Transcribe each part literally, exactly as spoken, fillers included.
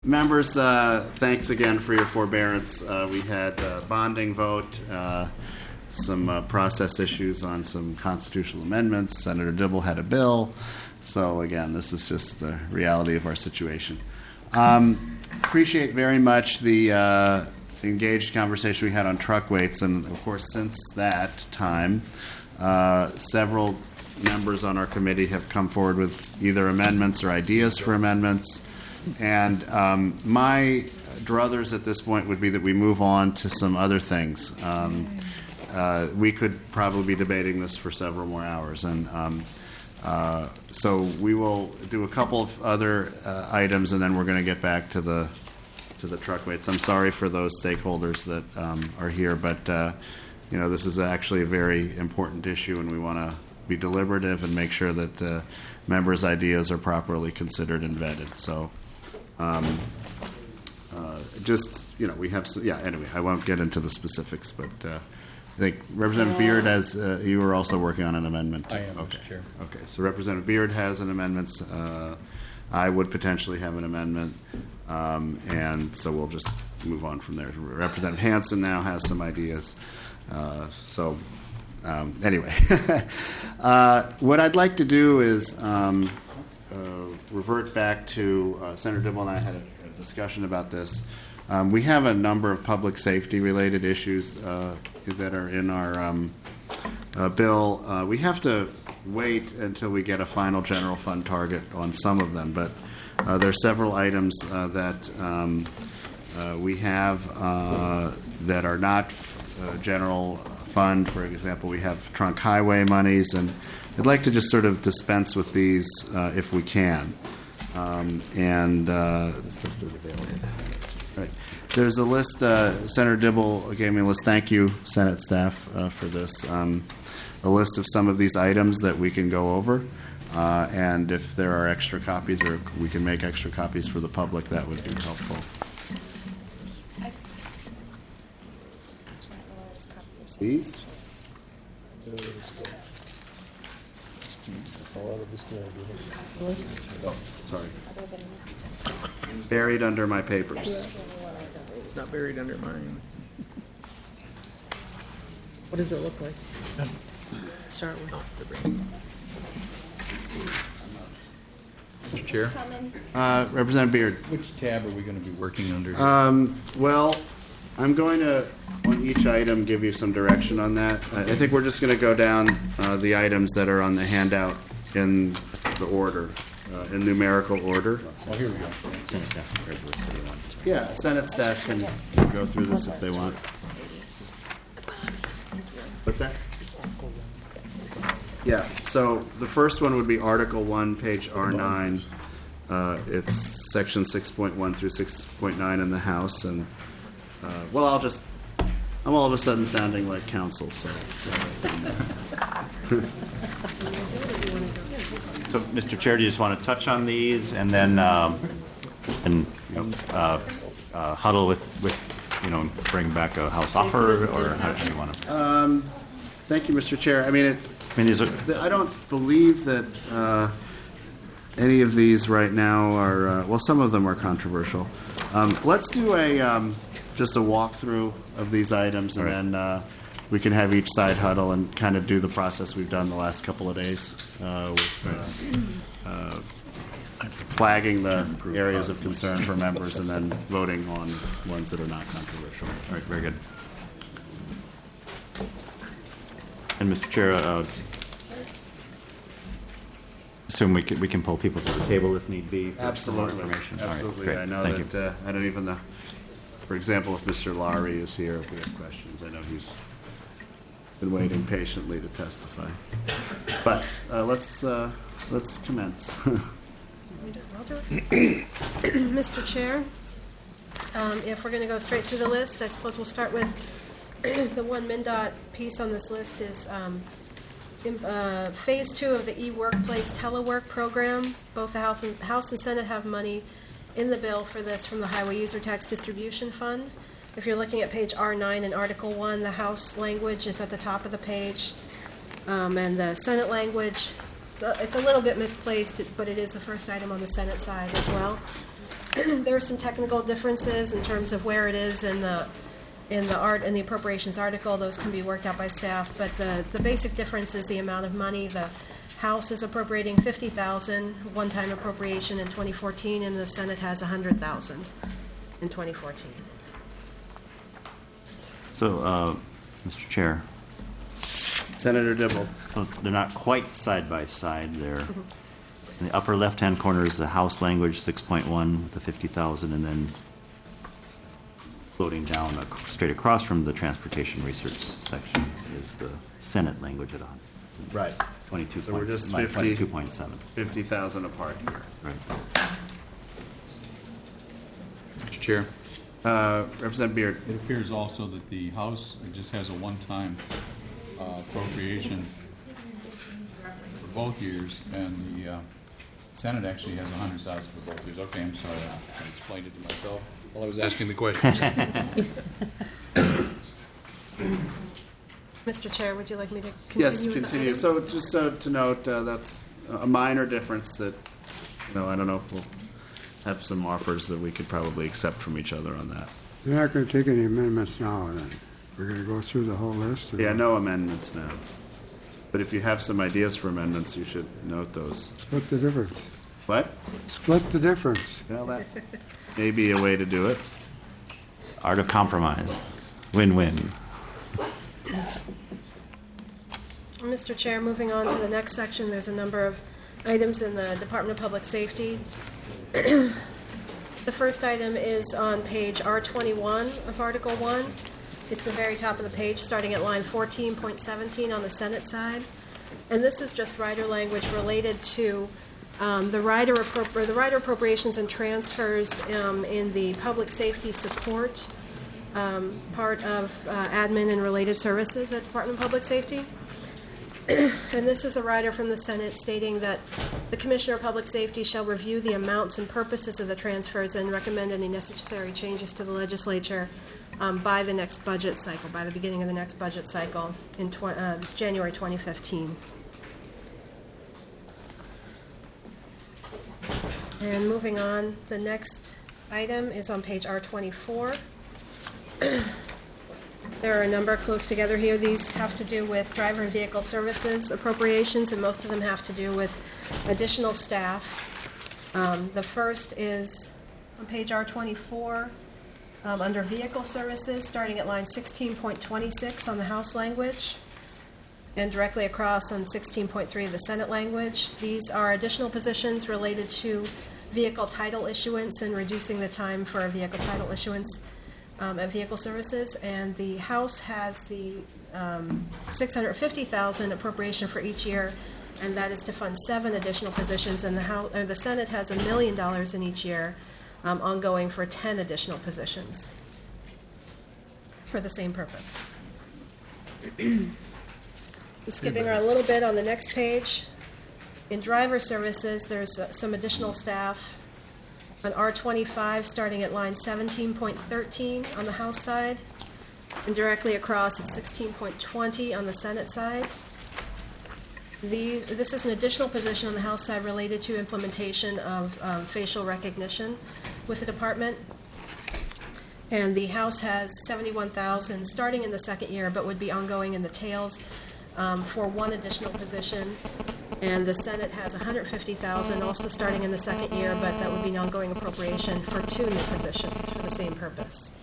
Members, uh, thanks again for your forbearance. Uh, we had a bonding vote, uh, some uh, process issues on some constitutional amendments. Senator Dibble had a bill. So, again, this is just the reality of our situation. Um, appreciate very much the uh, engaged conversation we had on truck weights. And, of course, since that time, uh, several members on our committee have come forward with either amendments or ideas for amendments. And um, my druthers at this point would be that we move on to some other things. Um, uh, we could probably be debating this for several more hours. And um, uh, so we will do a couple of other uh, items, and then we're going to get back to the to the truck weights. I'm sorry for those stakeholders that um, are here, but uh, you know, this is actually a very important issue, and we want to be deliberative and make sure that uh, members' ideas are properly considered and vetted. So. Um, uh, just, you know, we have, yeah, anyway, I won't get into the specifics, but uh, I think Representative Beard, has, uh, you were also working on an amendment. I am, okay. Mister Chair. Okay, so Representative Beard has an amendment. Uh, I would potentially have an amendment, um, and so we'll just move on from there. Representative Hansen now has some ideas. Uh, so, um, anyway, uh, what I'd like to do is um, Uh, revert back to uh, Senator Dibble and I had a, a discussion about this. Um, we have a number of public safety related issues uh, that are in our um, uh, bill. Uh, we have to wait until we get a final general fund target on some of them, but uh, there are several items uh, that um, uh, we have uh, that are not uh, general fund. For example, we have trunk highway monies, and I'd like to just sort of dispense with these uh, if we can. Um, and uh, this list is available. Right. There's a list. Uh, Senator Dibble gave me a list. Thank you, Senate staff, uh, for this. Um, a list of some of these items that we can go over. Uh, and if there are extra copies or we can make extra copies for the public, that would be helpful. These? Oh, sorry. It's buried under my papers. Not buried under mine. What does it look like? Start with the brain. Mister Chair, Uh, Representative Beard. which tab are we going to be working under? Um, well, I'm going to, on each item, give you some direction on that. I, I think we're just going to go down uh, the items that are on the handout in the order, uh, in numerical order. Oh, here we go. Yeah, Senate staff can go through this if they want. What's that? Yeah, so the first one would be Article one, page R nine. Uh, it's section six point one through six point nine in the House. And, uh, well, I'll just, I'm all of a sudden sounding like counsel, so. So, Mister Chair, do you just want to touch on these and then um, and you know, uh, uh, huddle with, with, you know, bring back a House offer, or how do you want to? Um, thank you, Mister Chair. I mean, it, I mean, these are. I don't believe that uh, any of these right now are, uh, well, some of them are controversial. Um, let's do a um, just a walkthrough of these items, and right. then uh, we can have each side huddle and kind of do the process we've done the last couple of days uh, with uh, uh, flagging the areas of concern for members and then voting on ones that are not controversial. All right, very good. And Mister Chair, uh, assume we can we can pull people to the table if need be. For Absolutely, more information. absolutely. All right, I know Thank that. Uh, I don't even know. For example, if Mister Lowry is here, if we have questions, I know he's been waiting patiently to testify. But uh, let's uh, let's commence. Mister Chair, um, if we're going to go straight through the list, I suppose we'll start with the one MnDOT piece on this list is um, in, uh, phase two of the e-workplace telework program. Both the House and, House and Senate have money in the bill for this from the Highway User Tax Distribution Fund. If you're looking at page R nine in Article one, the House language is at the top of the page, um, and the Senate language, so it's a little bit misplaced, but it is the first item on the Senate side as well. there are some technical differences in terms of where it is in the in the art in the appropriations article. Those can be worked out by staff, but the the basic difference is the amount of money. The House is appropriating fifty thousand one-time appropriation in twenty fourteen, and the Senate has a hundred thousand in twenty fourteen. So, uh, Mister Chair, Senator Dibble. so they're not quite side by side. They're in the upper left-hand corner is the House language, six point one, the fifty thousand, and then floating down ac- straight across from the transportation research section is the Senate language at a Right. twenty-two So we're point, just like fifty. twenty-two point seven. fifty thousand apart here. Right. Mister Chair, Uh, Representative Beard. it appears also that the House just has a one-time uh, appropriation for both years, and the uh, Senate actually has a hundred thousand for both years. Okay, I'm sorry, I explained it to myself while I was asking the question. Mister Chair, would you like me to continue? Yes, with the continue. items? So just so to note, uh, that's a minor difference that, you know, I don't know if we'll have some offers that we could probably accept from each other on that. You're not going to take any amendments now, then? We're going to go through the whole list? or Yeah, what? no amendments now. But if you have some ideas for amendments, you should note those. Split the difference. What? Split the difference. Well, that may be a way to do it. Art of compromise. Win-win. Mister Chair, moving on to the next section, there's a number of items in the Department of Public Safety. The first item is on page R twenty-one of Article one. It's the very top of the page, starting at line fourteen point seventeen on the Senate side. And this is just rider language related to um, the rider appro- or the rider appropriations and transfers um, in the public safety support um, part of uh, admin and related services at Department of Public Safety. And this is a rider from the Senate stating that the Commissioner of Public Safety shall review the amounts and purposes of the transfers and recommend any necessary changes to the legislature um, by the next budget cycle, by the beginning of the next budget cycle in tw- uh, January twenty fifteen. And moving on, the next item is on page R twenty-four. There are a number close together here. These have to do with driver and vehicle services appropriations, and most of them have to do with additional staff. Um, the first is on page R twenty-four, um, under vehicle services, starting at line sixteen point twenty-six on the House language, and directly across on sixteen point three of the Senate language. These are additional positions related to vehicle title issuance and reducing the time for a vehicle title issuance Um, at Vehicle Services, and the House has the um, six hundred fifty thousand dollars appropriation for each year, and that is to fund seven additional positions, and the House, or the Senate has a million dollars in each year um, ongoing for ten additional positions for the same purpose. Skipping around a little bit on the next page, in driver services, there's uh, some additional staff on R twenty-five, starting at line seventeen point thirteen on the House side, and directly across at sixteen point twenty on the Senate side. The, this is an additional position on the House side related to implementation of um, facial recognition with the department. And the House has seventy-one thousand dollars starting in the second year, but would be ongoing in the tails um, for one additional position. And the Senate has one hundred fifty thousand dollars also starting in the second year, but that would be an ongoing appropriation for two new positions for the same purpose.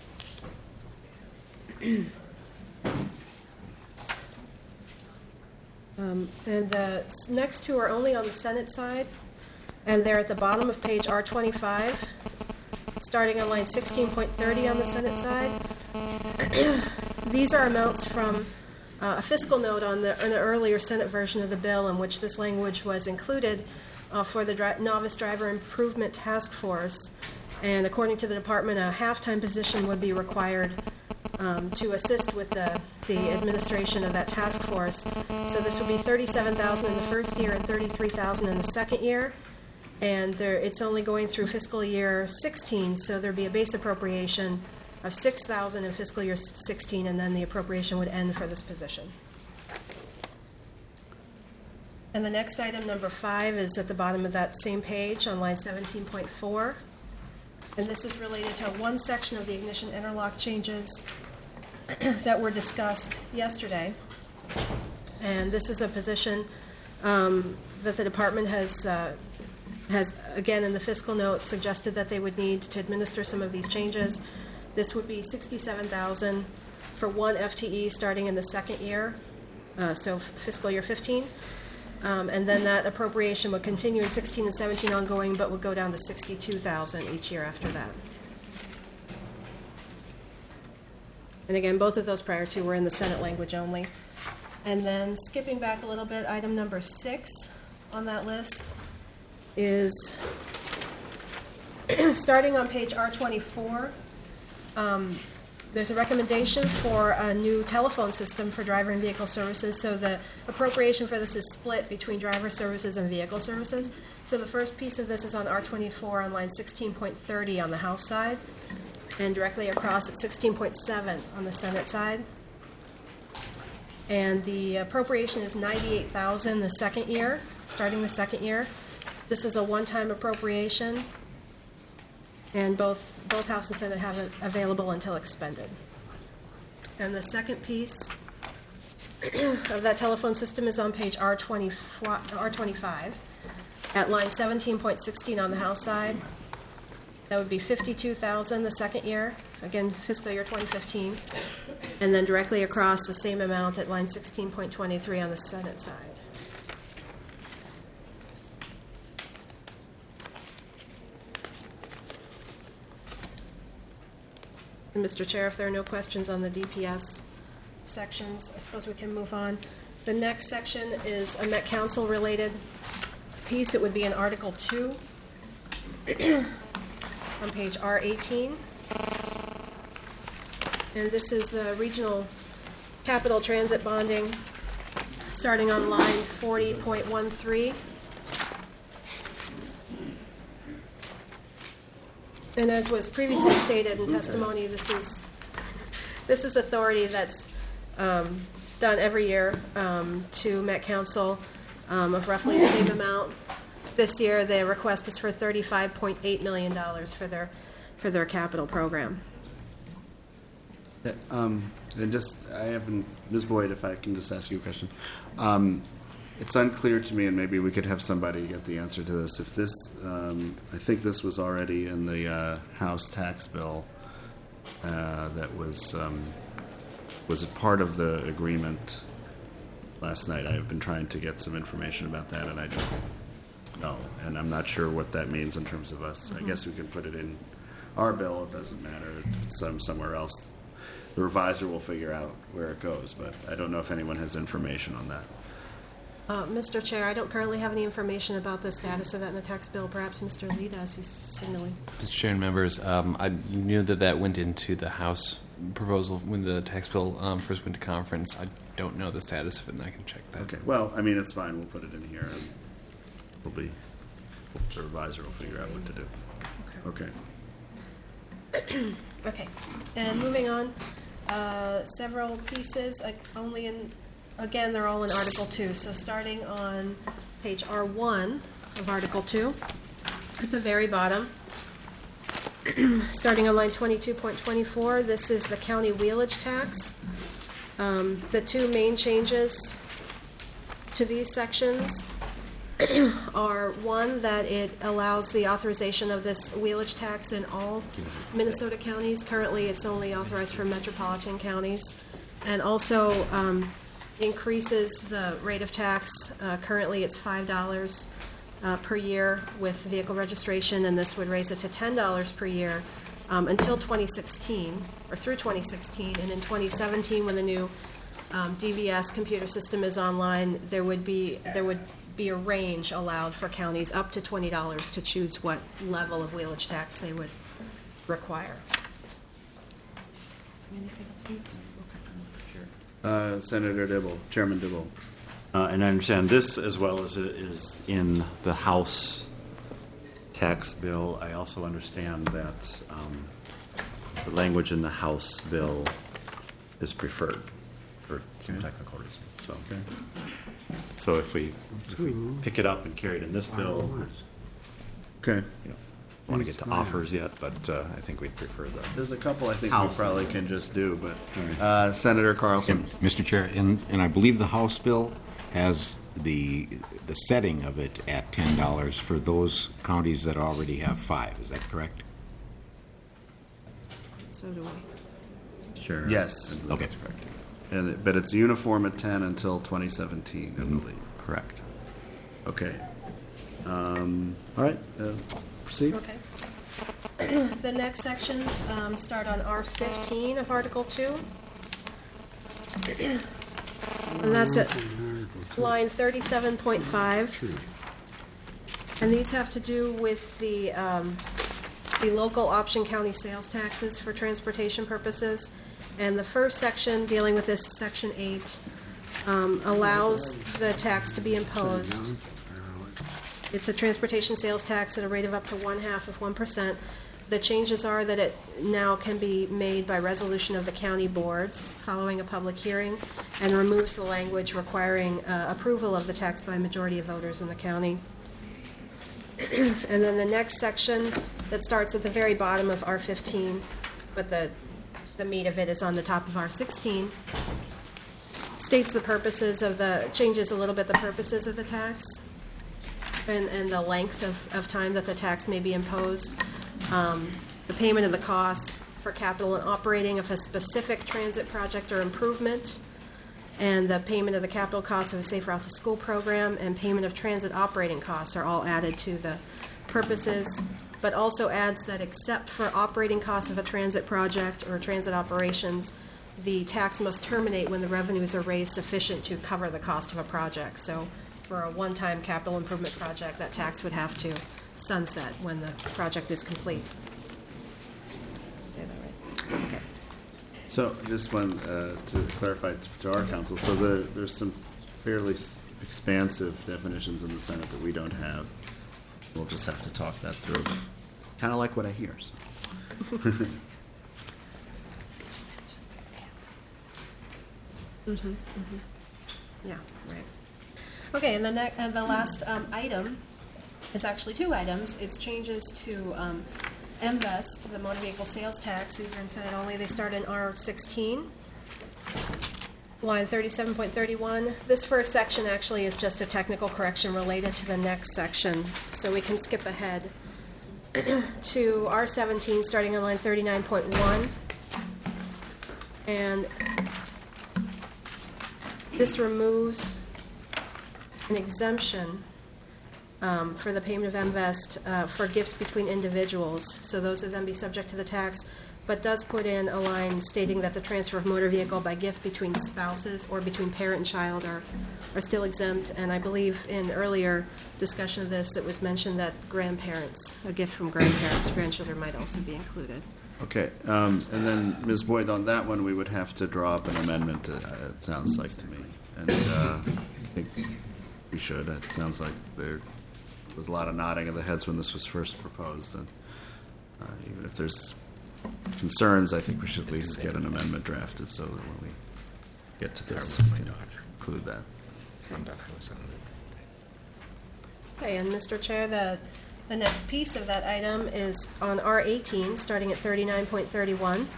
um, and the next two are only on the Senate side, and they're at the bottom of page R twenty-five, starting on line sixteen point thirty on the Senate side. These are amounts from Uh, a fiscal note on the, an earlier Senate version of the bill in which this language was included uh, for the dri- Novice Driver Improvement Task Force. And according to the department, a half-time position would be required um, to assist with the, the administration of that task force. So this would be thirty-seven thousand dollars in the first year and thirty-three thousand dollars in the second year. And there, it's only going through fiscal year sixteen, so there'd be a base appropriation of six thousand dollars in fiscal year sixteen, and then the appropriation would end for this position. And the next item, number five, is at the bottom of that same page on line seventeen point four. And this is related to one section of the ignition interlock changes that were discussed yesterday. And this is a position um, that the department has, uh, has, again, in the fiscal note, suggested that they would need to administer some of these changes. This would be sixty-seven thousand dollars for one F T E starting in the second year, uh, so fiscal year fifteen. Um, and then that appropriation would continue in sixteen and seventeen ongoing, but would go down to sixty-two thousand dollars each year after that. And again, both of those prior to were in the Senate language only. And then skipping back a little bit, item number six on that list is starting on page R twenty-four. Um, There's a recommendation for a new telephone system for driver and vehicle services. So the appropriation for this is split between driver services and vehicle services. So the first piece of this is on R twenty-four on line sixteen point thirty on the House side, and directly across at sixteen point seven on the Senate side. And the appropriation is ninety-eight thousand dollars the second year, starting the second year. This is a one-time appropriation. And both, both House and Senate have it available until expended. And the second piece of that telephone system is on page R twenty-five at line seventeen point sixteen on the House side. That would be fifty-two thousand dollars the second year, again, fiscal year twenty fifteen. And then directly across the same amount at line sixteen point twenty-three on the Senate side. Mister Chair, if there are no questions on the D P S sections, I suppose we can move on. The next section is a Met Council related piece. It would be in Article two on page R eighteen. And this is the regional capital transit bonding starting on line forty point one three. And as was previously stated in testimony, this is this is authority that's um, done every year um, to Met Council um, of roughly the same amount. This year, the request is for thirty-five point eight million dollars for their for their capital program. Yeah, um, and just, I haven't, Miz Boyd, if I can just ask you a question. Um, It's unclear to me, and maybe we could have somebody get the answer to this. If this, um, I think this was already in the uh, House tax bill uh, that was, um, was it part of the agreement last night? I have been trying to get some information about that, and I don't know. And I'm not sure what that means in terms of us. Mm-hmm. I guess we can put it in our bill. It doesn't matter. If it's some, somewhere else, the revisor will figure out where it goes. But I don't know if anyone has information on that. Uh, Mister Chair, I don't currently have any information about the status of that in the tax bill. Perhaps Mister Lee does. He's signaling. Mister Chair and members, um, I knew that that went into the House proposal when the tax bill um, first went to conference. I don't know the status of it, and I can check that. Okay. Well, I mean, it's fine. We'll put it in here, and we'll be the revisor will figure out what to do. Okay. Okay. Okay. And moving on, uh, several pieces, like only in. Again, they're all in Article two. So starting on page R one of Article two, at the very bottom, starting on line twenty-two point twenty-four, this is the county wheelage tax. Um, the two main changes to these sections are, one, that it allows the authorization of this wheelage tax in all Minnesota counties. Currently, it's only authorized for metropolitan counties. And also, um, increases the rate of tax. Uh, currently, it's five dollars uh, per year with vehicle registration, and this would raise it to ten dollars per year um, until twenty sixteen, or through twenty sixteen. And in twenty seventeen, when the new um, D V S computer system is online, there would be there would be a range allowed for counties up to twenty dollars to choose what level of wheelage tax they would require. Is there anything else? Uh, Senator Dibble, Chairman Dibble. Uh, and I understand this as well as it is in the House tax bill. I also understand that um, the language in the House bill is preferred for some Okay. technical reason. So, Okay. so if we if we pick it up and carry it in this bill, Okay. you know, want to get to offers yet, but uh, I think we'd prefer the. There's a couple I think we House. probably can just do, but uh, Senator Carlson. Mister Chair, and, and I believe the House bill has the the setting of it at ten dollars for those counties that already have five. Is that correct? So do we. Sure. Yes. Okay. That's correct. And it, but it's uniform at ten until twenty seventeen, I believe. Correct. Okay. Um, all right. Uh, proceed. Okay. The next sections um, start on R fifteen of Article two. And that's at line thirty-seven point five. And these have to do with the, um, the local option county sales taxes for transportation purposes. And the first section, dealing with this, section eight, um, allows the tax to be imposed. It's a transportation sales tax at a rate of up to one half of one percent. The changes are that it now can be made by resolution of the county boards following a public hearing, and removes the language requiring uh, approval of the tax by a majority of voters in the county. And then the next section that starts at the very bottom of R fifteen, but the, the meat of it is on the top of R sixteen, states the purposes of the, changes a little bit the purposes of the tax. And, and the length of, of time that the tax may be imposed, um, the payment of the costs for capital and operating of a specific transit project or improvement, and the payment of the capital costs of a Safe Route to School program, and payment of transit operating costs are all added to the purposes, but also adds that except for operating costs of a transit project or transit operations, the tax must terminate when the revenues are raised sufficient to cover the cost of a project. So for a one-time capital improvement project, that tax would have to sunset when the project is complete. Say that right? Okay. So just one uh, to clarify to our council. So the, there's some fairly s- expansive definitions in the Senate that we don't have. We'll just have to talk that through. Kind of like what I hear. So. Yeah, right. Okay, and the next, and the last um, item is actually two items. It's changes to um, M V E S T, the motor vehicle sales tax. These are in Senate only. They start in R sixteen, line thirty-seven point thirty-one. This first section actually is just a technical correction related to the next section, so we can skip ahead to R seventeen, starting on line thirty-nine point one. And this removes an exemption um, for the payment of M V E S T uh, for gifts between individuals. So those would then be subject to the tax, but does put in a line stating that the transfer of motor vehicle by gift between spouses or between parent and child are, are still exempt. And I believe in earlier discussion of this, it was mentioned that grandparents, a gift from grandparents to grandchildren might also be included. Okay, um, and then Miz Boyd, on that one, we would have to draw up an amendment, uh, it sounds like to me. And uh, I think we should. It sounds like there was a lot of nodding of the heads when this was first proposed. And uh, even if there's concerns, I think we should at least get an amendment drafted so that when we get to this, we can include that. Okay, and Mister Chair, the, the next piece of that item is on R eighteen, starting at thirty-nine point thirty-one.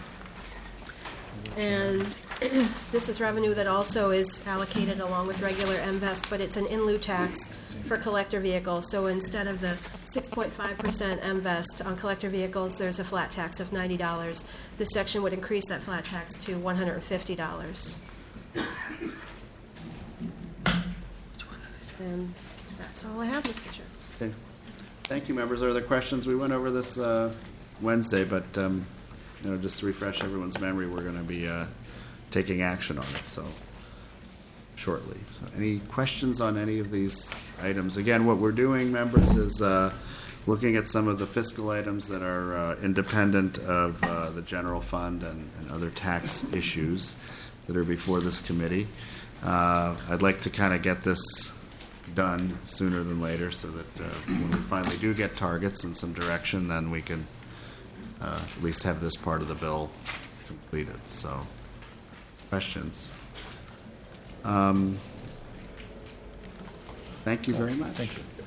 And this is revenue that also is allocated along with regular M V E S T, but it's an in lieu tax for collector vehicles. So instead of the six point five percent M V E S T on collector vehicles, there's a flat tax of ninety dollars. This section would increase that flat tax to one hundred fifty dollars. And that's all I have, Mister Chair. Okay. Thank you, members. Are there questions? We went over this uh, Wednesday, but um, you know, just to refresh everyone's memory, we're going to be uh, taking action on it so shortly. So, any questions on any of these items? Again, what we're doing, members, is uh, looking at some of the fiscal items that are uh, independent of uh, the general fund and, and other tax issues that are before this committee. Uh, I'd like to kind of get this done sooner than later so that uh, when we finally do get targets and some direction, then we can uh, at least have this part of the bill completed. So, questions? Um, thank you very much. Thank you.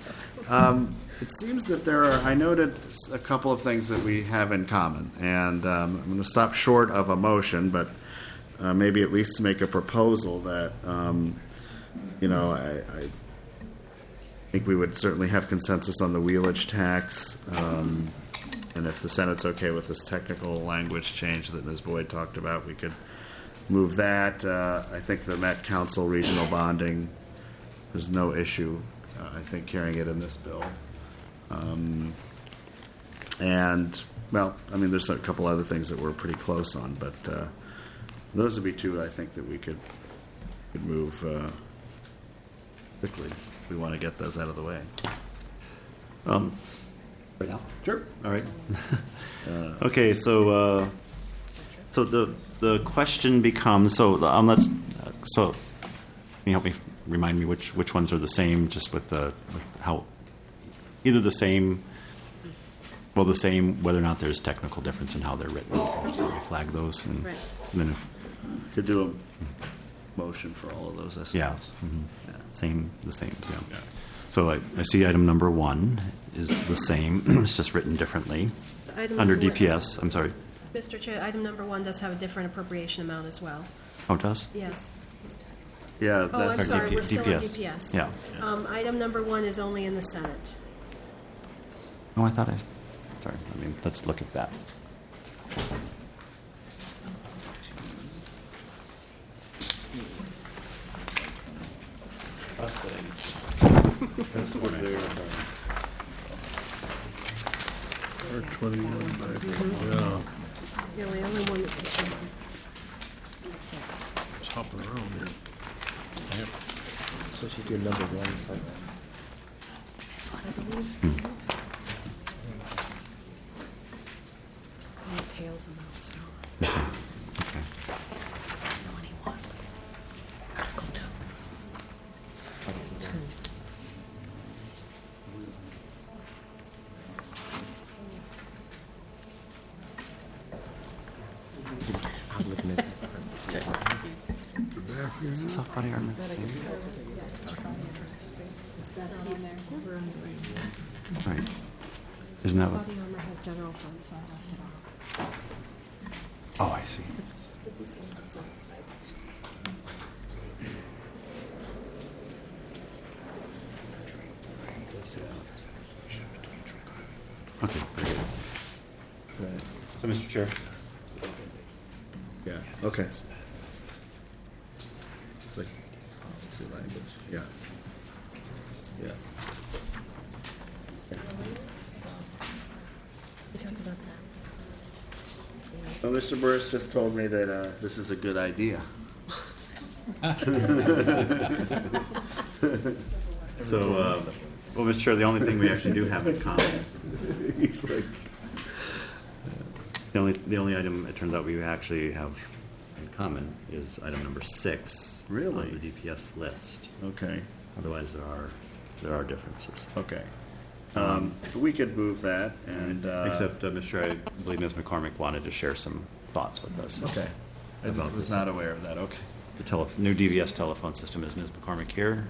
Um, it seems that there are, I noted a couple of things that we have in common, and um, I'm going to stop short of a motion, but uh, maybe at least to make a proposal that, um, you know, I, I think we would certainly have consensus on the wheelage tax, um, and if the Senate's okay with this technical language change that Miz Boyd talked about, we could move that. Uh, I think the Met Council regional bonding, there's no issue, uh, I think, carrying it in this bill. Um, and, well, I mean, there's a couple other things that we're pretty close on, but uh, those would be two, I think, that we could, could move uh, quickly if we want to get those out of the way. Um, right now? Sure. All right. Okay, so, uh, so the, the question becomes, so, um, let's, uh, so, can you help me, remind me which, which ones are the same, just with the, with how, either the same, well, the same, whether or not there's technical difference in how they're written. So we flag those, and, Right. and then if, Could do a motion for all of those, I suppose. yeah, mhm. Yeah. same, the same, yeah. Yeah. So I, I see item number one is the same, it's just written differently. Item Under number D one P is- S, I'm sorry. Mister Chair, item number one does have a different appropriation amount as well. Oh, it does? Yes. Yeah, Oh, I'm that's, Or sorry, D P we're still on D D P S. P S. Yeah. Um, Item number one is only in the Senate. Oh, I thought I, sorry, I mean, let's look at that. Yeah, the only one that's the same. Six. So she's your number one for This one, I believe. And it tails them out, so. twenty-one. Article two. Two. I'm looking at. Okay. Soft body armor. Right. Isn't that what? Body armor has general fund, so I left it off. Oh, I see. Okay, very good. So, Mister Chair. yeah, okay. It's like, policy language, yeah. Yeah. We talked about that. Well, Mister Burris just told me that uh, this is a good idea. So, uh, well, Mister Chair, the only thing we actually do have in common, He's like, the only, the only item it turns out we actually have in common is item number six. Really? On the D P S list. okay, Otherwise, there are, there are differences. okay. Um, we could move that, and, uh. Except, uh, Mister Chair, I believe Miz McCormick wanted to share some thoughts with us. Okay. I About was this. not aware of that, okay. The tele, new D V S telephone system. Is Miz McCormick here?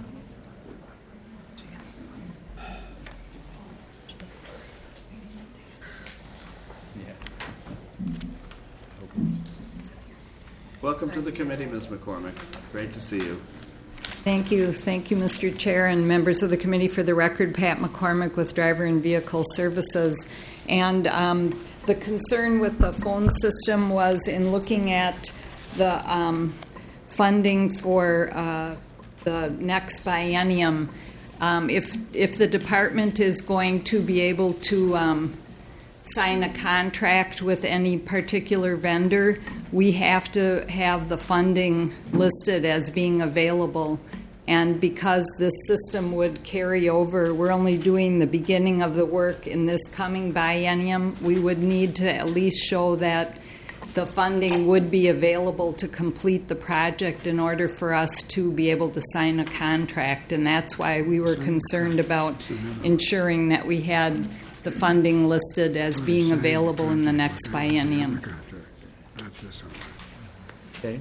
Welcome to the committee, Miz McCormick. Great to see you. Thank you. Thank you, Mister Chair and members of the committee. For the record, Pat McCormick with Driver and Vehicle Services. And um, the concern with the phone system was in looking at the um, funding for uh, the next biennium. Um, if, if the department is going to be able to um, sign a contract with any particular vendor, we have to have the funding listed as being available. And because this system would carry over, we're only doing the beginning of the work in this coming biennium, we would need to at least show that the funding would be available to complete the project in order for us to be able to sign a contract. And that's why we were concerned about ensuring that we had the funding listed as being available in the next biennium. Not this one. Okay.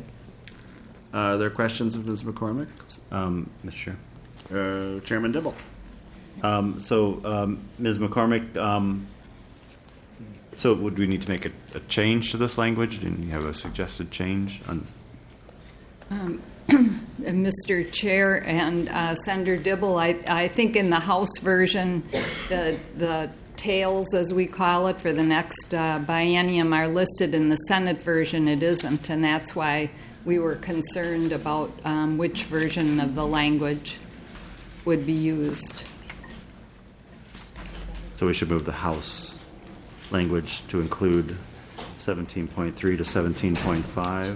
Uh, Are there questions of Miz McCormick? Um, Mister Chair. Uh, Chairman Dibble? Um, so, um, Miz McCormick, um, so would we need to make a, a change to this language? Do you have a suggested change on? Mister Chair and uh, Senator Dibble, I, I think in the House version, the the tails, as we call it, for the next uh, biennium are listed. In the Senate version, it isn't, and that's why we were concerned about um, which version of the language would be used. So we should move the House language to include seventeen point three to seventeen point five.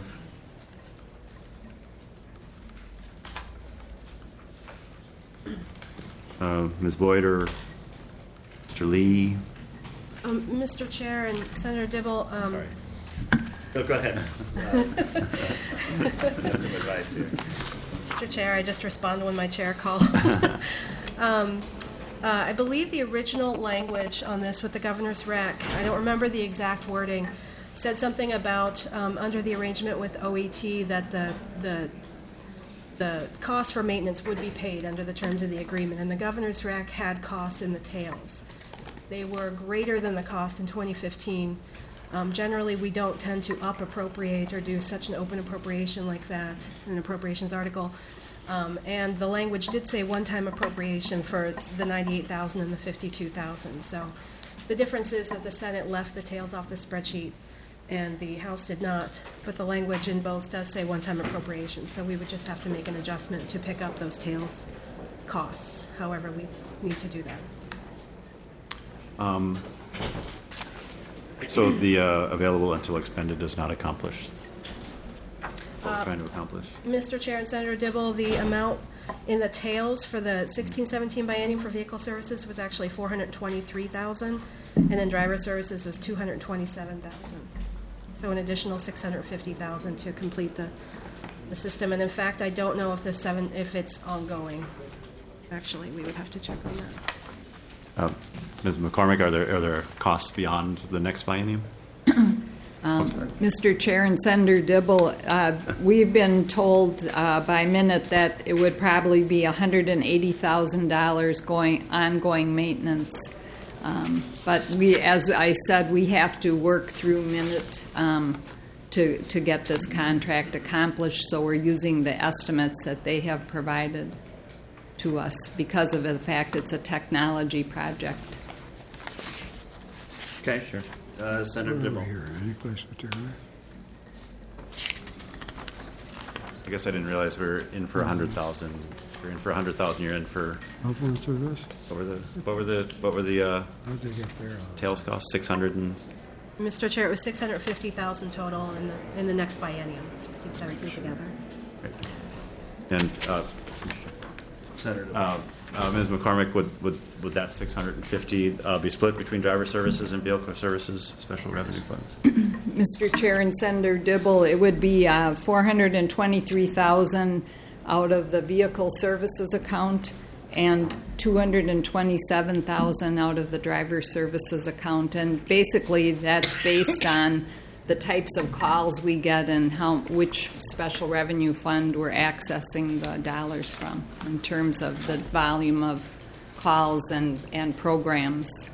Uh, Miz Boyd or Mister Lee? Um, Mister Chair and Senator Dibble, um, Sorry. Go, go ahead. That's some advice here. Mister Chair, I just respond when my chair calls. um, uh, I believe the original language on this with the governor's rec, I don't remember the exact wording, said something about um, under the arrangement with O E T that the the the cost for maintenance would be paid under the terms of the agreement, and the governor's rec had costs in the tails. They were greater than the cost in twenty fifteen. Um, generally, we don't tend to up appropriate or do such an open appropriation like that in an appropriations article. Um, and the language did say one-time appropriation for the ninety-eight thousand and the fifty-two thousand. So the difference is that the Senate left the tails off the spreadsheet and the House did not. But the language in both does say one-time appropriation. So we would just have to make an adjustment to pick up those tails costs. However, we need to do that. Um, so the uh, available until expended does not accomplish what we're trying to accomplish. Mister Chair and Senator Dibble, the amount in the tails for the sixteen seventeen biennium for vehicle services was actually four hundred twenty-three thousand dollars, and then driver services was two hundred twenty-seven thousand dollars. So an additional six hundred fifty thousand dollars to complete the, the system. And in fact, I don't know if the seven if it's ongoing. Actually, we would have to check on that. Uh, Miz McCormick, are there are there costs beyond the next biennium? Um, Mister Chair and Senator Dibble, uh, we've been told uh, by Minute that it would probably be one hundred eighty thousand dollars going ongoing maintenance. Um, but we, as I said, we have to work through Minute um, to to get this contract accomplished. So we're using the estimates that they have provided to us because of the fact it's a technology project. Okay, sure. Uh, Senator Over Dibble. here, any place particular? I guess I didn't realize we were in for a hundred thousand. You're in for a hundred thousand. You're in for Open through this? what were the what were the what were the uh, How'd they get there? tails costs? Six hundred and Mister Chair, it was six hundred fifty thousand dollars total in the in the next biennium, sixteen seventeen together. and uh, Senator Dibble. uh, uh, Miz McCormick, would would would that six hundred and fifty uh, be split between driver services and vehicle services special revenue funds? Mister Chair and Senator Dibble, it would be uh, four hundred twenty-three thousand dollars out of the vehicle services account and two hundred twenty-seven thousand dollars out of the driver services account. And basically, that's based on the types of calls we get and how which special revenue fund we're accessing the dollars from in terms of the volume of calls and, and programs.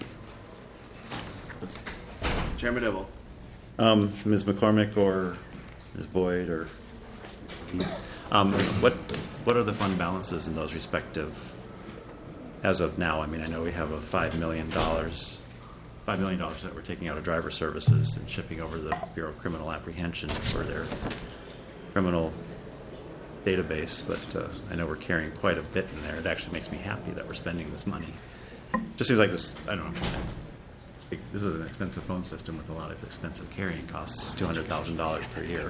Chairman Dibble. Um, Miz McCormick or Miz Boyd or um, what what are the fund balances in those respective as of now? I mean, I know we have a five million dollars, five million dollars that we're taking out of driver services and shipping over to the Bureau of Criminal Apprehension for their criminal database. But uh, I know we're carrying quite a bit in there. It actually makes me happy that we're spending this money. Just seems like this. I don't know. This is an expensive phone system with a lot of expensive carrying costs. It's two hundred thousand dollars per year.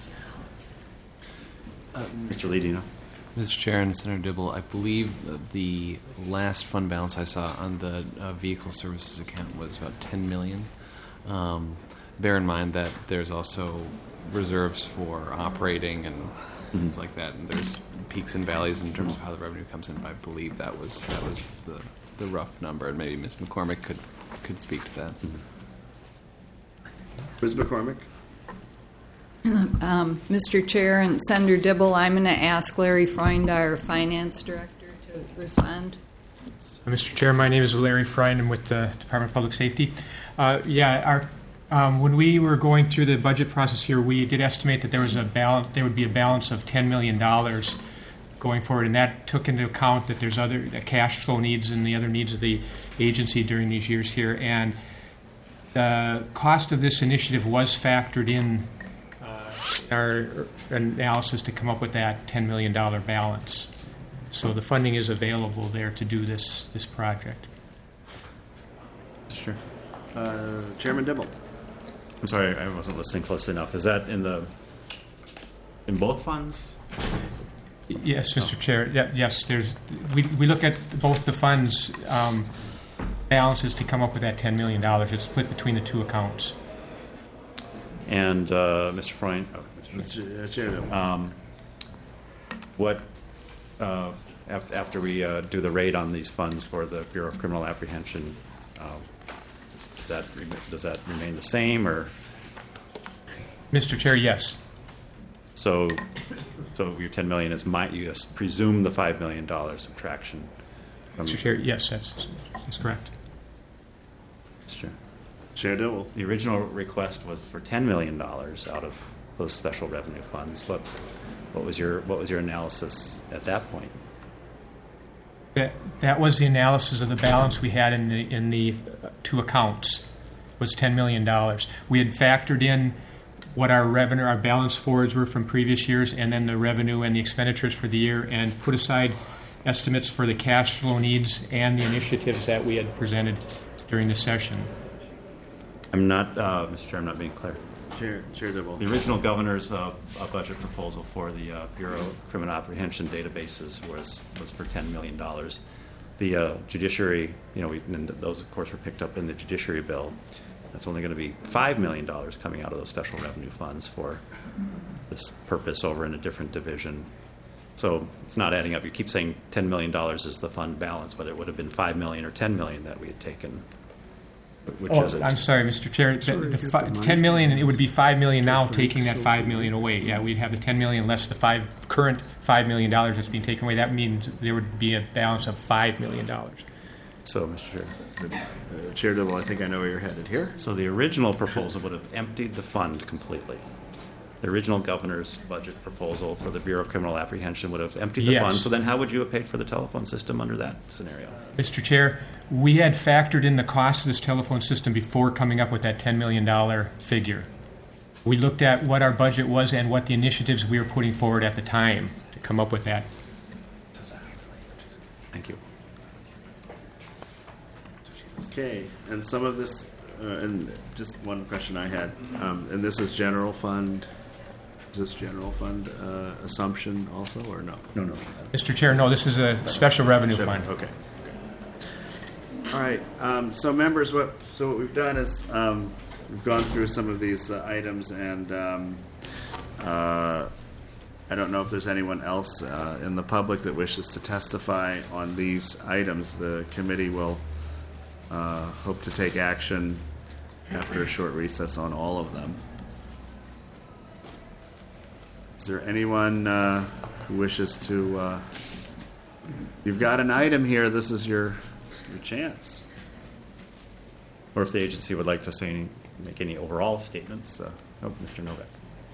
Uh, Mister Lee, do you know? Mister Chair and Senator Dibble, I believe the last fund balance I saw on the uh, vehicle services account was about ten million dollars. Um, bear in mind that there's also reserves for operating and mm-hmm. things like that, and there's peaks and valleys in terms of how the revenue comes in. But I believe that was that was the the rough number, and maybe Miz McCormick could could speak to that. Mm-hmm. Miz McCormick. Um, Mister Chair and Senator Dibble, I'm going to ask Larry Freund, our Finance Director, to respond. Mister Chair, my name is Larry Frein. I'm with the Department of Public Safety. Uh, yeah, our, um, when we were going through the budget process here, we did estimate that there was a balance. There would be a balance of ten million dollars going forward, and that took into account that there's other the cash flow needs and the other needs of the agency during these years here. And the cost of this initiative was factored in uh, our analysis to come up with that ten million dollars balance. So the funding is available there to do this this project. Sure. Uh, Chairman Dibble. I'm sorry, I wasn't listening closely enough. Is that in the in both funds? Yes, Mister Chair. Yeah, yes, there's we we look at both the funds um, balances to come up with that ten million dollars. It's split between the two accounts. And uh, Mister Freund, oh, Mister Chair Dibble. Um, what uh, af- after we uh, do the raid on these funds for the Bureau of Criminal Apprehension, um, does that re- does that remain the same, or Mister Chair, yes. so? So your ten million is my you presume the five million dollars subtraction. From Mister Chair, yes, that's that's correct. Sure. Chair Dibble. The original request was for ten million dollars out of those special revenue funds. What what was your what was your analysis at that point? That that was the analysis of the balance we had in the in the two accounts was ten million dollars. We had factored in what our revenue, our balance forwards were from previous years, and then the revenue and the expenditures for the year, and put aside estimates for the cash flow needs and the initiatives that we had presented during the session. I'm not, uh, Mister Chair, I'm not being clear. Chair, Chair Dibble. The original governor's uh, uh, budget proposal for the uh, Bureau of Criminal Apprehension databases was was for ten million dollars. The uh, judiciary, you know, we, and those of course were picked up in the judiciary bill. That's only going to be five million dollars coming out of those special revenue funds for this purpose over in a different division. So it's not adding up. You keep saying ten million dollars is the fund balance, whether it would have been five million dollars or ten million dollars that we had taken. Which Oh, is it? I'm sorry, Mister Chair. Sorry, The, the get fi- the money. ten million, it would be five million now, Different taking that five social million away. Yeah, we'd have the ten million less the five current five million dollars that's being taken away. That means there would be a balance of five million dollars. So, Mister Chair. Uh, Chair Dibble, I think I know where you're headed here. So the original proposal would have emptied the fund completely. The original governor's budget proposal for the Bureau of Criminal Apprehension would have emptied the Yes. fund. So then how would you have paid for the telephone system under that scenario? Mister Chair, we had factored in the cost of this telephone system before coming up with that ten million dollars figure. We looked at what our budget was and what the initiatives we were putting forward at the time to come up with that. Thank you. Okay, and some of this, uh, and just one question I had, um, and this is general fund. Is this general fund uh, assumption also, or no? No, no. Mister Chair, no, this is a special revenue fund. Okay. All right. Um, so, members, what so what we've done is um, we've gone through some of these uh, items, and um, uh, I don't know if there's anyone else uh, in the public that wishes to testify on these items. The committee will uh, hope to take action after a short recess on all of them. Is there anyone uh, who wishes to? Uh, you've got an item here. This is your your chance. Or if the agency would like to say any, make any overall statements. Uh, oh, Mister Novak.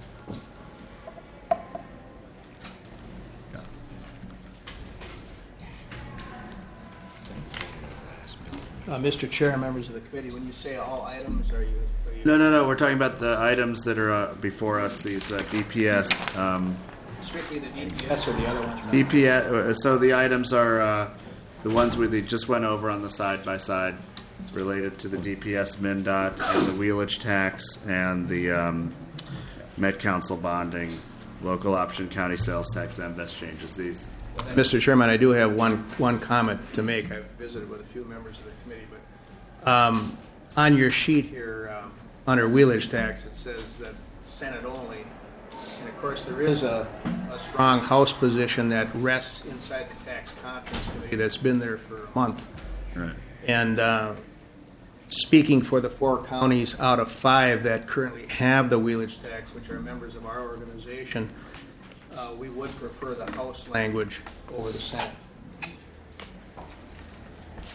Uh, Mister Chair, members of the committee, when you say all items, are you? Are you No, no, no. We're talking about the items that are uh, before us. These uh, D P S. Um, strictly the D P S or the other ones? D P S. uh, So the items are uh, the ones we just went over on the side by side, related to the D P S, MnDOT, and the wheelage tax, and the um, Met Council bonding, local option, county sales tax, and best changes. These. Mister Chairman, I do have one one comment to make. I've visited with a few members of the committee, but um, on your sheet here, um, under wheelage tax, it says that Senate only. And of course, there is a, a strong House position that rests inside the Tax Conference Committee that's been there for a month. Right. And uh, speaking for the four counties out of five that currently have the wheelage tax, which are members of our organization, uh, we would prefer the House language over the Senate.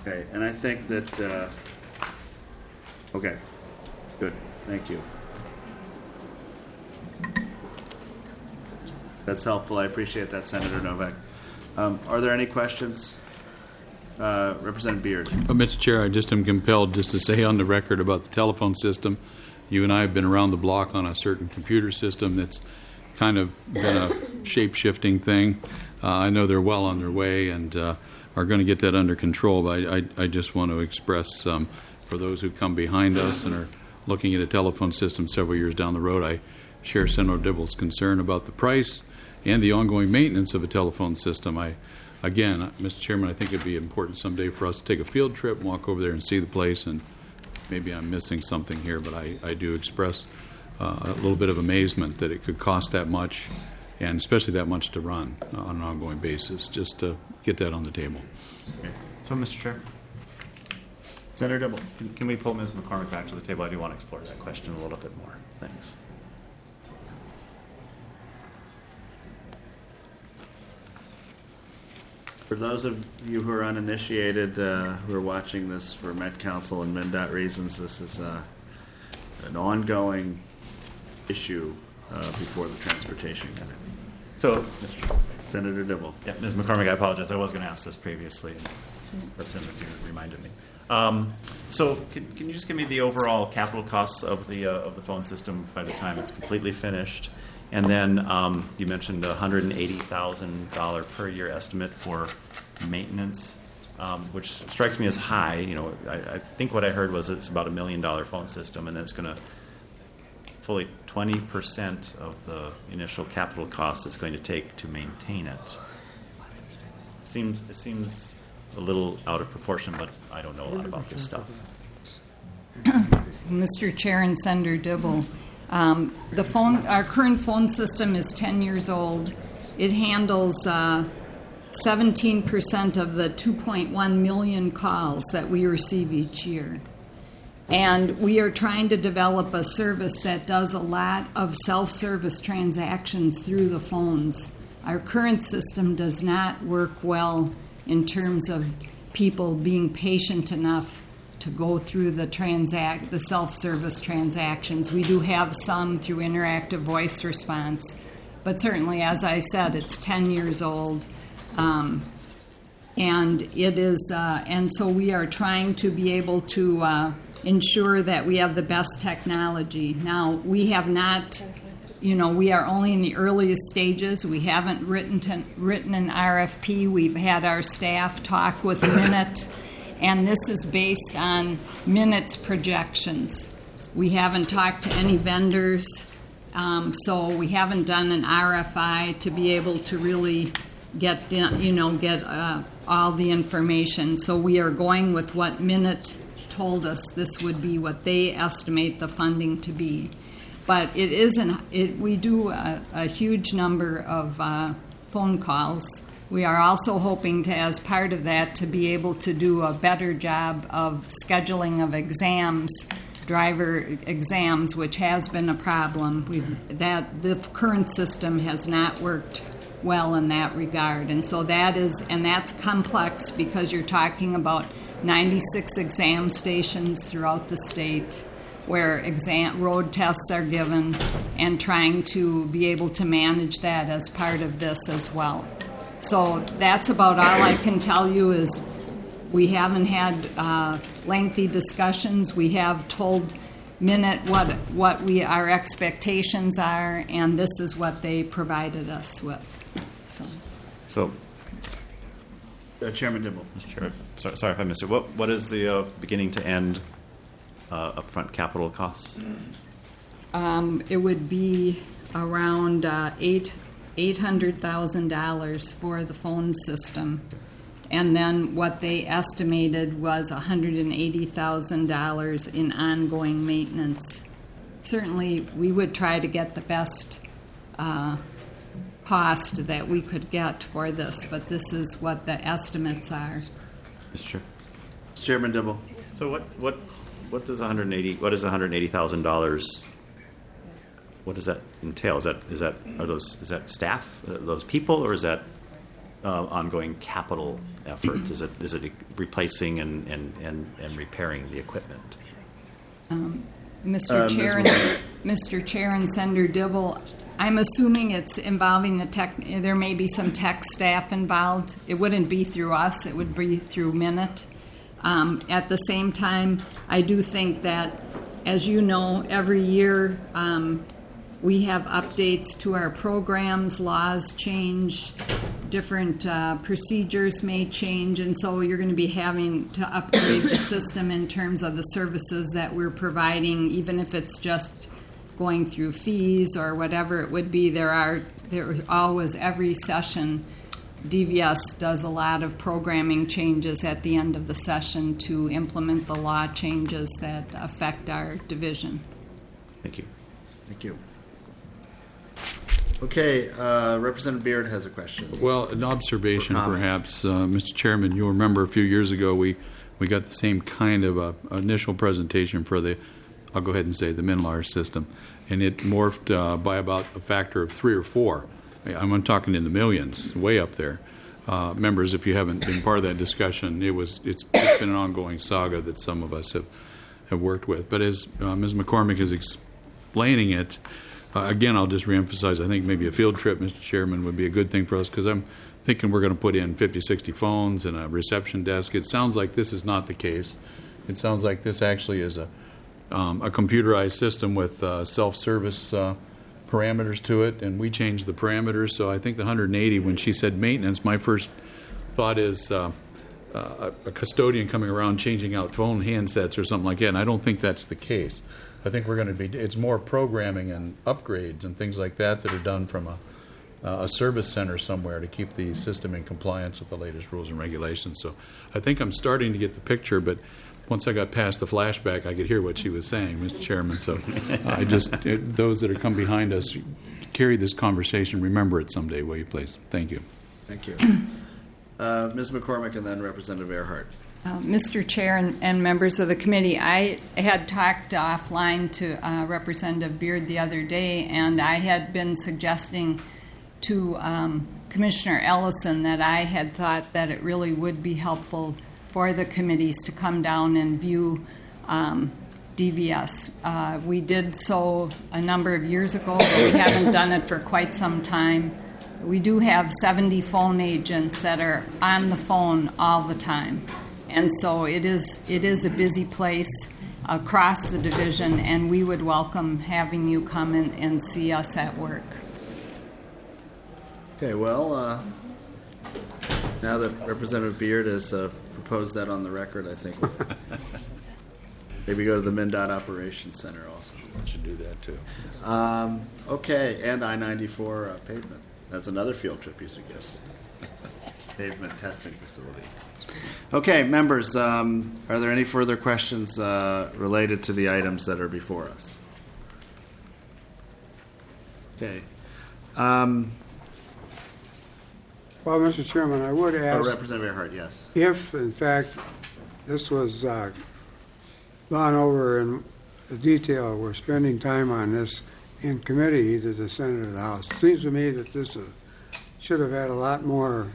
Okay, and I think that, uh, okay, good, thank you. That's helpful, I appreciate that, Senator Novak. Um, Are there any questions? Uh, Representative Beard. Uh, Mister Chair, I just am compelled just to say on the record about the telephone system. You and I have been around the block on a certain computer system that's kind of been a shape-shifting thing. Uh, I know they're well on their way and uh, are going to get that under control, but I, I, I just want to express um, for those who come behind us and are looking at a telephone system several years down the road, I share Senator Dibble's concern about the price and the ongoing maintenance of a telephone system. I, again, Mister Chairman, I think it would be important someday for us to take a field trip and walk over there and see the place, and maybe I'm missing something here, but I, I do express uh, a little bit of amazement that it could cost that much, and especially that much to run on an ongoing basis, just to get that on the table. Okay. So, Mister Chair, Senator Dibble. can, can we pull Miz McCormick back to the table? I do want to explore that question a little bit more. Thanks. For those of you who are uninitiated, uh, who are watching this for Met Council and MnDOT reasons, this is uh, an ongoing issue uh, before the Transportation Committee. So, Mister Senator Dibble. Yeah, Miz McCormick, I apologize. I was going to ask this previously. Representative Beard reminded me. Um, so, can, can you just give me the overall capital costs of the uh, of the phone system by the time it's completely finished? And then um, you mentioned a one hundred eighty thousand dollars per year estimate for maintenance, um, which strikes me as high. You know, I, I think what I heard was it's about a million dollar phone system, and then it's going to fully twenty percent of the initial capital cost it's going to take to maintain it. Seems it seems a little out of proportion, but I don't know a lot about this stuff. Mister Chair and Senator Dibble, um, the phone, our current phone system is ten years old. It handles uh, seventeen percent of the two point one million calls that we receive each year. And we are trying to develop a service that does a lot of self-service transactions through the phones. Our current system does not work well in terms of people being patient enough to go through the transact the self-service transactions. We do have some through interactive voice response, but certainly, as I said, it's ten years old, um, and it is, uh, and so we are trying to be able to uh, ensure that we have the best technology. Now, we have not. You know, we are only in the earliest stages. We haven't written to, written an R F P. We've had our staff talk with Minute, and this is based on Minute's projections. We haven't talked to any vendors, um, so we haven't done an R F I to be able to really get, you know, get uh, all the information. So we are going with what Minute told us. This would be what they estimate the funding to be. But it isn't. It, we do a, a huge number of uh, phone calls. We are also hoping to, as part of that, to be able to do a better job of scheduling of exams, driver exams, which has been a problem. We've, that the current system has not worked well in that regard, and so that is, and that's complex because you're talking about ninety-six exam stations throughout the state, where exam road tests are given, and trying to be able to manage that as part of this as well. So that's about all I can tell you. Is we haven't had uh, lengthy discussions. We have told Minute what what we our expectations are, and this is what they provided us with. So, So Uh, Chairman Dibble. Mister Chair, sorry, sorry if I missed it. What what is the uh, beginning to end uh, upfront capital costs? um, it would be around uh, eight eight hundred thousand dollars for the phone system, and then what they estimated was one hundred and eighty thousand dollars in ongoing maintenance. Certainly, we would try to get the best uh, cost that we could get for this, but this is what the estimates are. Mister Chair. Chairman Dibble. So what what what does one hundred eighty what is one hundred eighty thousand dollars? What does that entail? Is that is that are those is that staff, uh, those people, or is that uh, ongoing capital effort? Is it is it replacing and, and, and, and repairing the equipment? Um, Mister Uh, Miz Chair, and, Moore. Mister Chair and Senator Dibble, I'm assuming it's involving the tech. There may be some tech staff involved. It wouldn't be through us. It would be through Minute. Um, at the same time, I do think that, as you know, every year um, we have updates to our programs. Laws change. Different uh, procedures may change, and so you're going to be having to upgrade the system in terms of the services that we're providing, even if it's just going through fees or whatever it would be. There are there is always every session. D V S does a lot of programming changes at the end of the session to implement the law changes that affect our division. Thank you. Thank you. Okay, uh, Representative Beard has a question. Well, an observation Or comment. perhaps, uh, Mister Chairman, you'll remember a few years ago we, we got the same kind of uh, initial presentation for the, I'll go ahead and say, the MNLAR system, and it morphed uh, by about a factor of three or four. I'm talking in the millions, way up there. Uh, members, if you haven't been part of that discussion, it was it's, it's been an ongoing saga that some of us have, have worked with. But as uh, Miz McCormick is explaining it, Uh, again, I'll just reemphasize, I think maybe a field trip, Mister Chairman, would be a good thing for us, because I'm thinking we're going to put in fifty, sixty phones and a reception desk. It sounds like this is not the case. It sounds like this actually is a, um, a computerized system with uh, self-service uh, parameters to it, and we changed the parameters. So I think the one hundred eighty, when she said maintenance, my first thought is uh, uh, a custodian coming around changing out phone handsets or something like that, and I don't think that's the case. I think we're going to be, it's more programming and upgrades and things like that that are done from a, uh, a service center somewhere to keep the system in compliance with the latest rules and regulations. So I think I'm starting to get the picture, but once I got past the flashback, I could hear what she was saying, Mister Chairman. So I just, it, those that are come behind us, carry this conversation, remember it someday, will you please? Thank you. Thank you. Uh, Miz McCormick and then Representative Earhart. Uh, Mister Chair and, and members of the committee, I had talked offline to uh, Representative Beard the other day, and I had been suggesting to um, Commissioner Ellison that I had thought that it really would be helpful for the committees to come down and view um, D V S. Uh, we did so a number of years ago, but we haven't done it for quite some time. We do have seventy phone agents that are on the phone all the time. And so it is it is a busy place across the division, and we would welcome having you come in and see us at work. Okay, well, uh, now that Representative Beard has uh, proposed that on the record, I think we'll maybe go to the MnDOT Operations Center also. We should do that too. Um, okay, and I ninety-four uh, pavement. That's another field trip you suggested. Pavement testing facility. Okay, members, um, are there any further questions uh, related to the items that are before us? Okay. Um, Well, Mister Chairman, I would oh, ask Representative Earhart, yes. if, in fact, this was uh, gone over in detail, we're spending time on this in committee, either the Senate or the House. It seems to me that this uh, should have had a lot more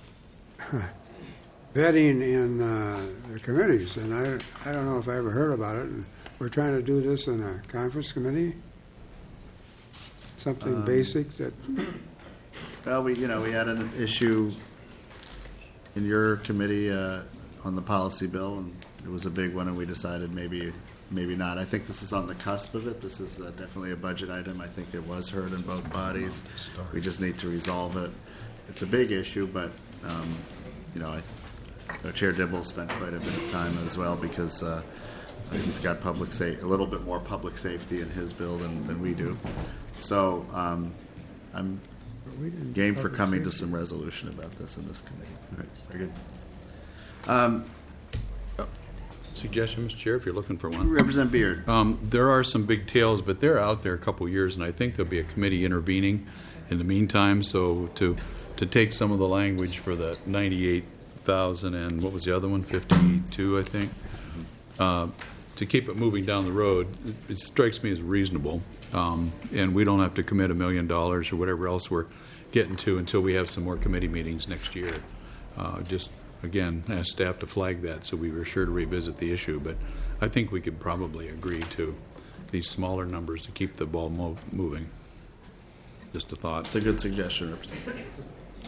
vetting in uh, the committees, and I, I don't know if I ever heard about it. And we're trying to do this in a conference committee, something Um, basic that. Well, we, you know, we had an issue in your committee uh, on the policy bill, and it was a big one, and we decided maybe, maybe not. I think this is on the cusp of it. This is uh, definitely a budget item. I think it was heard in both bodies. We just need to resolve it. It's a big issue, but, um, you know, I, uh, Chair Dibble spent quite a bit of time as well, because uh, he's got public sa- a little bit more public safety in his bill than, than we do. So um, I'm game for coming to some resolution about this in this committee. All right, very good. Um, Suggestion, Mister Chair, if you're looking for one. Representative Beard. Um, there are some big tails, but they're out there a couple of years, and I think there'll be a committee intervening in the meantime. So to to take some of the language for the ninety-eight thousand and what was the other one, fifty-two, I think, uh, to keep it moving down the road, it, it strikes me as reasonable, um, and we don't have to commit a million dollars or whatever else we're getting to until we have some more committee meetings next year. Uh, just, again, ask staff to flag that so we were sure to revisit the issue. But I think we could probably agree to these smaller numbers to keep the ball mo- moving. Just a thought. It's a good suggestion, Representative.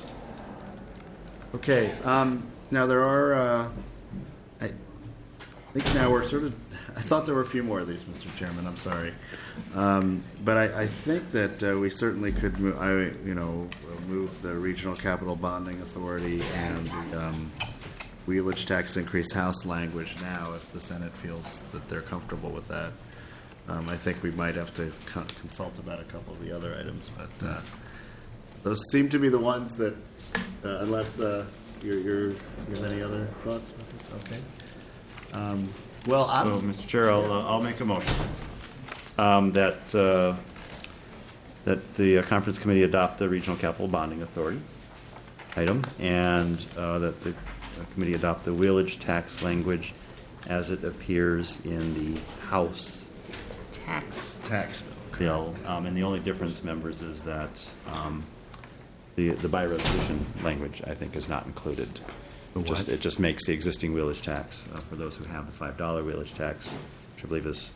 Okay, um, now there are, uh, I think now we're sort of, I thought there were a few more of these, Mister Chairman, I'm sorry. Um, but I, I think that uh, we certainly could, move, I, you know, move the Regional Capital Bonding Authority and the um, wheelage tax increase House language now if the Senate feels that they're comfortable with that. Um, I think we might have to con- consult about a couple of the other items, but uh, those seem to be the ones that, uh, unless uh, you're, you're, you have any other thoughts about this? Okay. Um, well, I'm, So, Mister Chair, I'll, uh, I'll make a motion um, that uh, that the uh, conference committee adopt the Regional Capital Bonding Authority item, and uh, that the uh, committee adopt the wheelage tax language as it appears in the House tax tax bill. bill. Um, and the only difference, members, is that um, the the by resolution language, I think, is not included. It just, it just makes the existing wheelage tax uh, for those who have the five dollar wheelage tax, which I believe is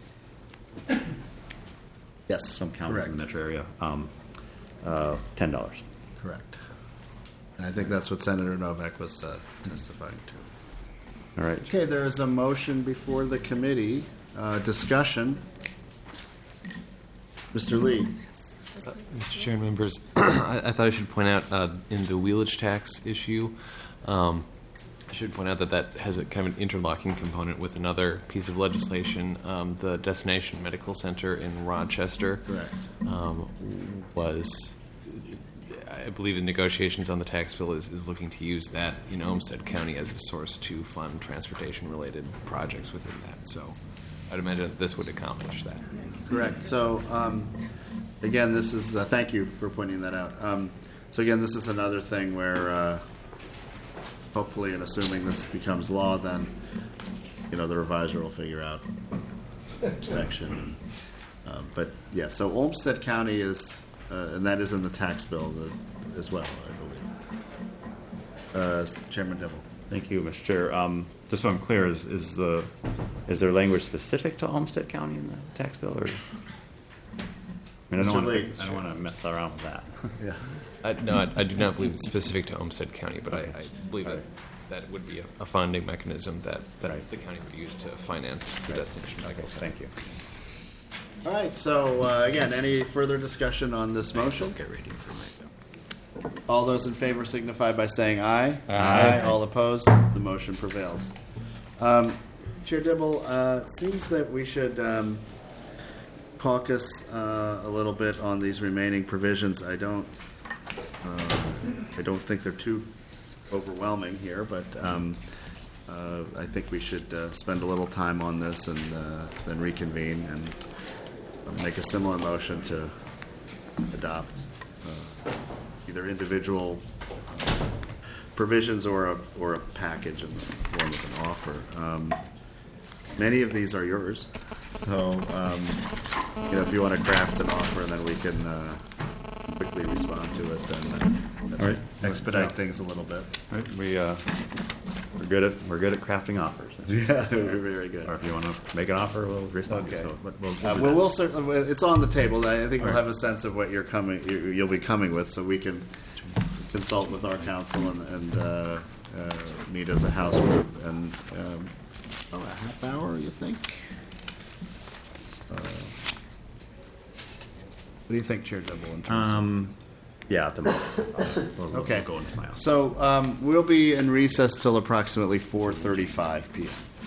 Yes, some counties correct. in the metro area, um, uh, ten dollars. Correct. And I think that's what Senator Novak was uh, testifying to. All right. Okay, there is a motion before the committee. Uh, discussion. Mister Lee. Mister Chair and members, I, I thought I should point out uh, in the wheelage tax issue, um, I should point out that that has a kind of an interlocking component with another piece of legislation. Um, the Destination Medical Center in Rochester Correct. um, was, I believe, in negotiations on the tax bill is, is looking to use that in Olmsted County as a source to fund transportation-related projects within that. So I'd imagine that this would accomplish that. Correct. So, um, again, this is, uh, thank you for pointing that out. Um, so, again, this is another thing where, uh, hopefully, and assuming this becomes law, then, you know, the reviser will figure out which section. Um, but, yeah, so Olmsted County is, uh, and that is in the tax bill the, as well, I believe. Uh, Chairman Dibble. Thank you, Mister Chair. Um, just so I'm clear, is, is the is there language specific to Olmsted County in the tax bill, or? I mean, I don't want Lee. to I don't want to mess around with that. Yeah. I, no, I, I do not believe it's specific to Olmsted County, but I, I believe that that would be a, a funding mechanism that, that Right. the county would use to finance the destination medical center. Thank you. All right, so, uh, again, any further discussion on this motion? Get ready for my bill. All those in favor signify by saying aye. Aye. All opposed? The motion prevails. Um, Chair Dibble, uh, it seems that we should um, caucus uh, a little bit on these remaining provisions. I don't, uh, I don't think they're too overwhelming here, but um, uh, I think we should uh, spend a little time on this and uh, then reconvene and make a similar motion to adopt uh, either individual uh, provisions or a or a package in the form of an offer. Um, many of these are yours, so um, you know if you want to craft an offer and then we can uh, quickly respond to it, then uh, All right. expedite things a little bit. All right, we uh, we're good at we're good at crafting offers. Yeah, we're very good. Or if you want to make an offer, we'll respond. Okay. So, but we'll, Uh, we'll do well, that. we'll certainly. It's on the table. I think we'll All right. have a sense of what you're coming. You, you'll be coming with, so we can consult with our council and, and uh, uh, meet as a house group. And um, oh, a half hour, you think? Uh, what do you think, Chair Dibble? In terms Um, yeah, at the most. We'll, we'll, Okay. We'll go into my office. So um, we'll be in recess till approximately four thirty-five p.m.